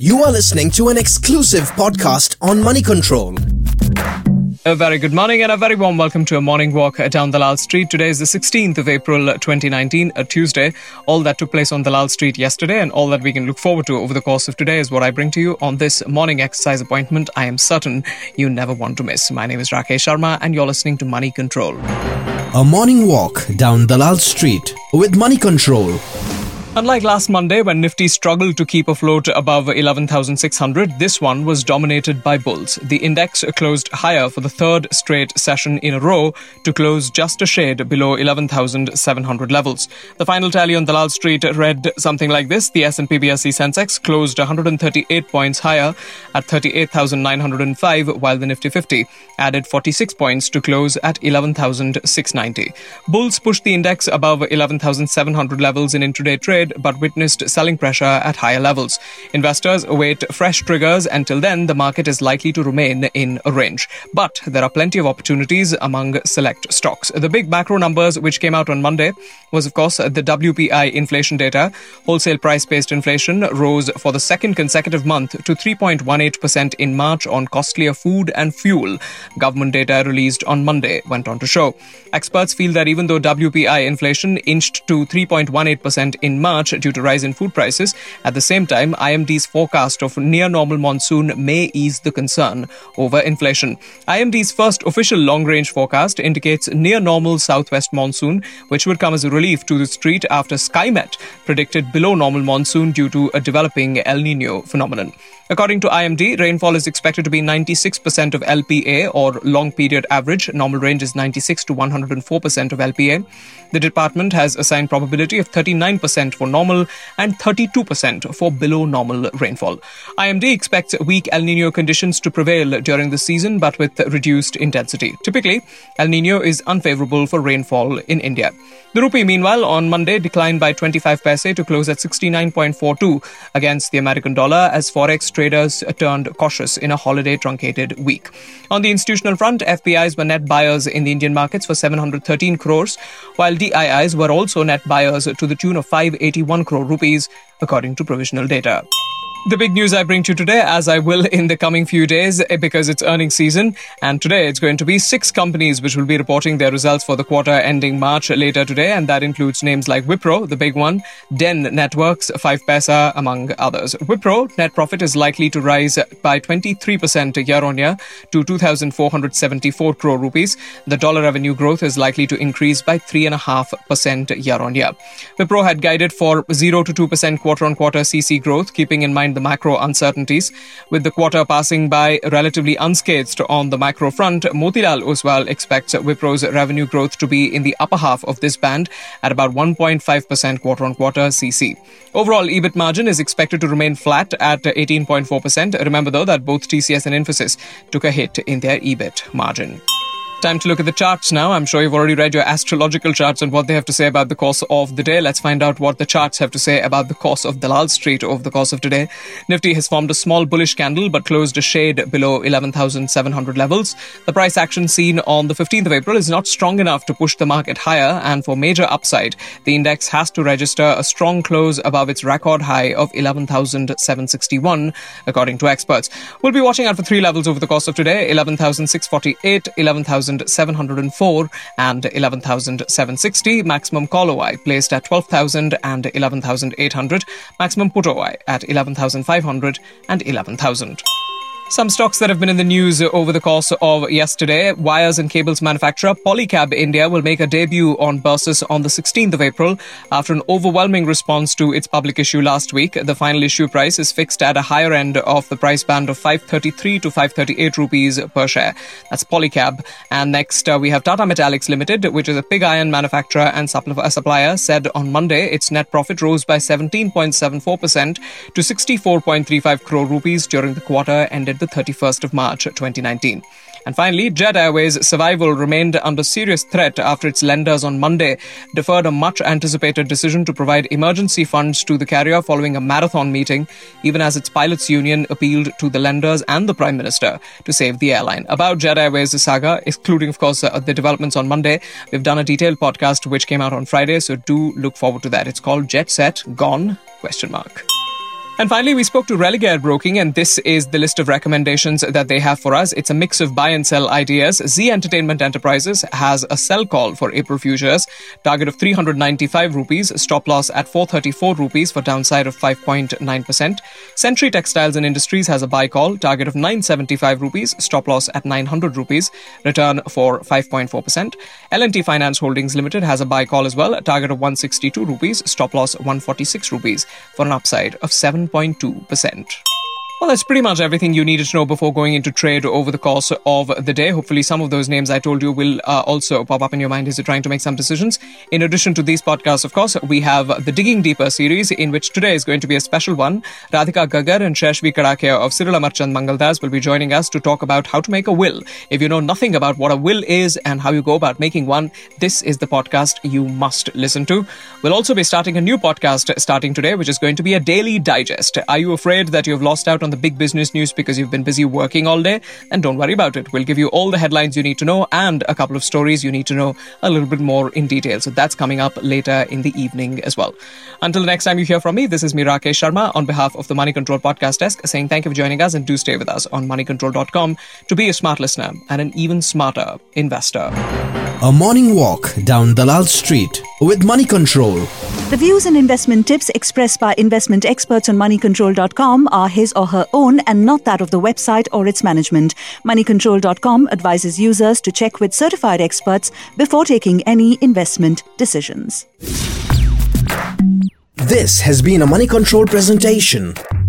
You are listening to an exclusive podcast on Money Control. A very good morning and a very warm welcome to a morning walk down Dalal Street. Today is the 16th of April 2019, a Tuesday. All that took place on Dalal Street yesterday and all that we can look forward to over the course of today is what I bring to you on this morning exercise appointment I am certain you never want to miss. My name is Rakesh Sharma and you're listening to Money Control. A morning walk down Dalal Street with Money Control. Unlike last Monday when Nifty struggled to keep afloat above 11,600, this one was dominated by bulls. The index closed higher for the third straight session in a row to close just a shade below 11,700 levels. The final tally on Dalal Street read something like this. The S&P BSE Sensex closed 138 points higher at 38,905, while the Nifty 50 added 46 points to close at 11,690. Bulls pushed the index above 11,700 levels in intraday trade, but witnessed selling pressure at higher levels. Investors await fresh triggers. Until then, the market is likely to remain in a range. But there are plenty of opportunities among select stocks. The big macro numbers which came out on Monday was, of course, the WPI inflation data. Wholesale price-based inflation rose for the second consecutive month to 3.18% in March on costlier food and fuel. Government data released on Monday went on to show. Experts feel that even though WPI inflation inched to 3.18% in March due to rise in food prices, at the same time, IMD's forecast of near-normal monsoon may ease the concern over inflation. IMD's first official long-range forecast indicates near-normal southwest monsoon, which would come as a relief to the street after Skymet predicted below-normal monsoon due to a developing El Niño phenomenon. According to IMD, rainfall is expected to be 96% of LPA or long-period average. Normal range is 96 to 104% of LPA. The department has assigned probability of 39% for normal and 32% for below normal rainfall. IMD expects weak El Niño conditions to prevail during the season, but with reduced intensity. Typically, El Niño is unfavorable for rainfall in India. The rupee, meanwhile, on Monday declined by 25 paise to close at 69.42 against the American dollar as forex traders turned cautious in a holiday-truncated week. On the institutional front, FPIs were net buyers in the Indian markets for 713 crores, while DIIs were also net buyers to the tune of 581 crore rupees, according to provisional data. The big news I bring to you today, as I will in the coming few days because it's earnings season, and today it's going to be 6 companies which will be reporting their results for the quarter ending March later today, and that includes names like Wipro, the big one, Den Networks, 5paisa, among others. Wipro net profit is likely to rise by 23% year-on-year to 2,474 crore rupees. The dollar revenue growth is likely to increase by 3.5% year-on-year. Wipro had guided for 0 to 2% quarter-on-quarter CC growth, keeping in mind the macro uncertainties. With the quarter passing by relatively unscathed on the macro front, Motilal Oswal expects Wipro's revenue growth to be in the upper half of this band at about 1.5% quarter-on-quarter CC. Overall, EBIT margin is expected to remain flat at 18.4%. Remember, though, that both TCS and Infosys took a hit in their EBIT margin. Time to look at the charts now. I'm sure you've already read your astrological charts and what they have to say about the course of the day. Let's find out what the charts have to say about the course of Dalal Street over the course of today. Nifty has formed a small bullish candle but closed a shade below 11,700 levels. The price action seen on the 15th of April is not strong enough to push the market higher, and for major upside, the index has to register a strong close above its record high of 11,761, according to experts. We'll be watching out for 3 levels over the course of today: 11,648, 11,704 and 11,760. Maximum call OI placed at 12,000 and 11,800. Maximum put OI at 11,500 and 11,000. Some stocks that have been in the news over the course of yesterday. Wires and cables manufacturer Polycab India will make a debut on bourses on the 16th of April after an overwhelming response to its public issue last week. The final issue price is fixed at a higher end of the price band of 533 to 538 rupees per share. That's Polycab. And next we have Tata Metallics Limited, which is a pig iron manufacturer and supplier, said on Monday its net profit rose by 17.74% to 64.35 crore rupees during the quarter ended the 31st of March 2019. And finally, Jet Airways' survival remained under serious threat after its lenders on Monday deferred a much-anticipated decision to provide emergency funds to the carrier following a marathon meeting, even as its pilots' union appealed to the lenders and the Prime Minister to save the airline. About Jet Airways' saga, excluding, of course, the developments on Monday, we've done a detailed podcast which came out on Friday, so do look forward to that. It's called Jet Set Gone? ? And finally, we spoke to Religare Broking, and this is the list of recommendations that they have for us. It's a mix of buy and sell ideas. Zee Entertainment Enterprises has a sell call for April futures, target of 395 rupees, stop loss at 434 rupees for downside of 5.9%. Century Textiles and Industries has a buy call, target of 975 rupees, stop loss at 900 rupees, return for 5.4%. L&T Finance Holdings Limited has a buy call as well, target of 162 rupees, stop loss 146 rupees for an upside of 7.2%. Well, that's pretty much everything you needed to know before going into trade over the course of the day. Hopefully, some of those names I told you will also pop up in your mind as you're trying to make some decisions. In addition to these podcasts, of course, we have the Digging Deeper series, in which today is going to be a special one. Radhika Gaggar and Shashvi Kadakia of Cyril Amarchand Mangaldas will be joining us to talk about how to make a will. If you know nothing about what a will is and how you go about making one, this is the podcast you must listen to. We'll also be starting a new podcast starting today, which is going to be a daily digest. Are you afraid that you've lost out on the big business news because you've been busy working all day? And don't worry about it. We'll give you all the headlines you need to know and a couple of stories you need to know a little bit more in detail. So that's coming up later in the evening as well. Until the next time you hear from me, this is me, Rakesh Sharma, on behalf of the Money Control Podcast Desk, saying thank you for joining us, and do stay with us on moneycontrol.com to be a smart listener and an even smarter investor. A morning walk down Dalal Street with Money Control. The views and investment tips expressed by investment experts on moneycontrol.com are his or her own and not that of the website or its management. Moneycontrol.com advises users to check with certified experts before taking any investment decisions. This has been a Money Control presentation.